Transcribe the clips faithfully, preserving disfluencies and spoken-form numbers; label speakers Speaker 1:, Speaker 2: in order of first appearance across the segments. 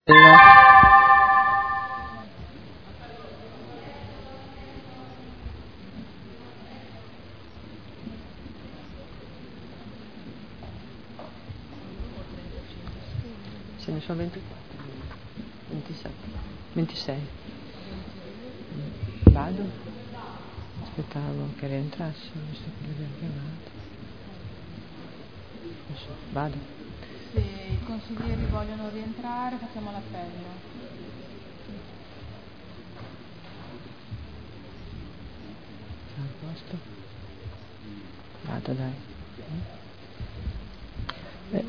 Speaker 1: Ce ne sono ventiquattro, ventisette, ventisei. Vado? Aspettavo che rientrasse, visto che li abbiamo chiamati. Adesso vado.
Speaker 2: Se i consiglieri vogliono rientrare, facciamo l'appello.
Speaker 1: Sta a posto? Vado, dai. Eh.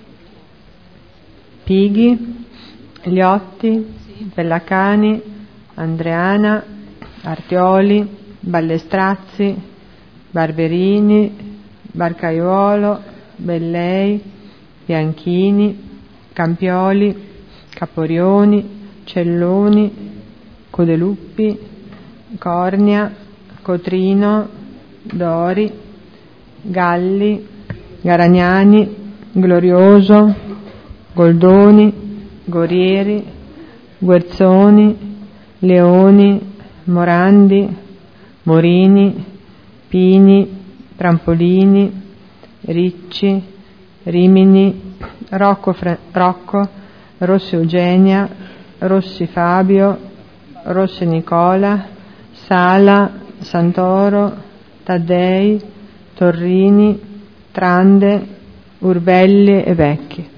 Speaker 1: Pighi, Liotti, Pellacani, Andreana, Artioli, Ballestrazzi, Barberini, Barcaiuolo, Bellei, Bianchini, Campioli, Caporioni, Celloni, Codeluppi, Cornia, Cotrino, Dori, Galli, Garagnani, Glorioso, Goldoni, Gorieri, Guerzoni, Leoni, Morandi, Morini, Pini, Trampolini, Ricci, Rimini, Rocco, Fra- Rocco, Rossi Eugenia, Rossi Fabio, Rossi Nicola, Sala, Santoro, Taddei, Torrini, Trande, Urbelli e Vecchi.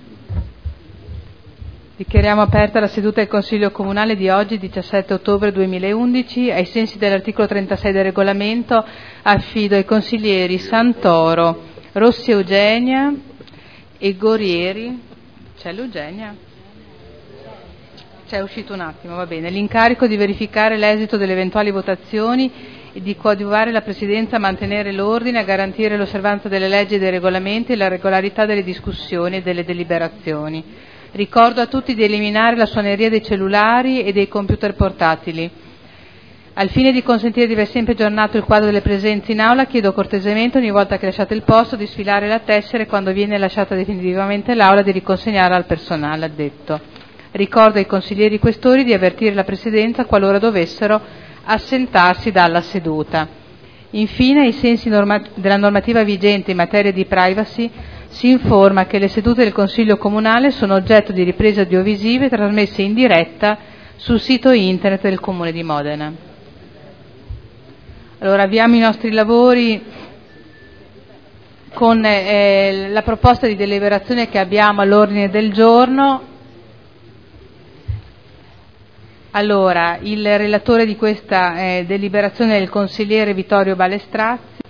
Speaker 2: Dichiariamo aperta la seduta del Consiglio Comunale di oggi, diciassette ottobre duemilaundici. Ai sensi dell'articolo trentasei del regolamento affido ai consiglieri Santoro, Rossi Eugenia e Gorieri. C'è l'Eugenia? C'è uscito un attimo, va bene. L'incarico di verificare l'esito delle eventuali votazioni e di coadiuvare la Presidenza a mantenere l'ordine, a garantire l'osservanza delle leggi e dei regolamenti e la regolarità delle discussioni e delle deliberazioni. Ricordo a tutti di eliminare la suoneria dei cellulari e dei computer portatili. Al fine di consentire di aver sempre aggiornato il quadro delle presenze in aula, chiedo cortesemente ogni volta che lasciate il posto di sfilare la tessera e quando viene lasciata definitivamente l'aula di riconsegnarla al personale addetto. Ricordo ai consiglieri questori di avvertire la Presidenza qualora dovessero assentarsi dalla seduta. Infine, ai sensi norma- della normativa vigente in materia di privacy, si informa che le sedute del Consiglio Comunale sono oggetto di riprese audiovisive trasmesse in diretta sul sito internet del Comune di Modena. Allora, avviamo i nostri lavori con eh, la proposta di deliberazione che abbiamo all'ordine del giorno. Allora, il relatore di questa eh, deliberazione è il consigliere Vittorio Ballestrazzi.